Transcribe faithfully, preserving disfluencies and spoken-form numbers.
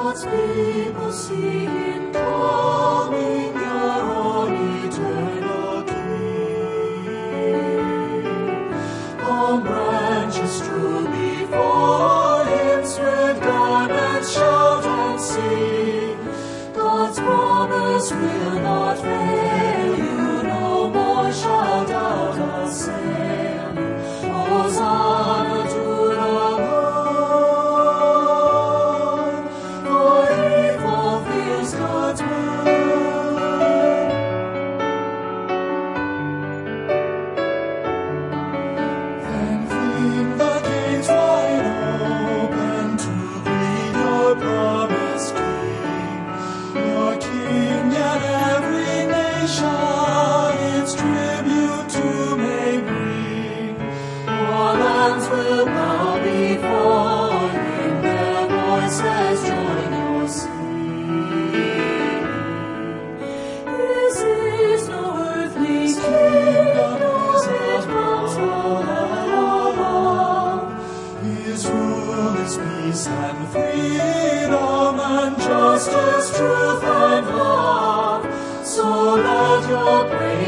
God's people see him coming, your own eternal King. Palm branches strew before him, spread garments, shout and sing. God's promise will not fail you, no more shall doubt assail you. Hosanna to the Lord, for he fulfills God's word. Then fling the gates wide open to greet your promised King, your King yet every nation its tribute to may bring. All lands will bow before him, their voices join your singing. His is no earthly kingdom, it comes from heaven above. His rule is peace and freedom, and justice, truth and love. So let your praise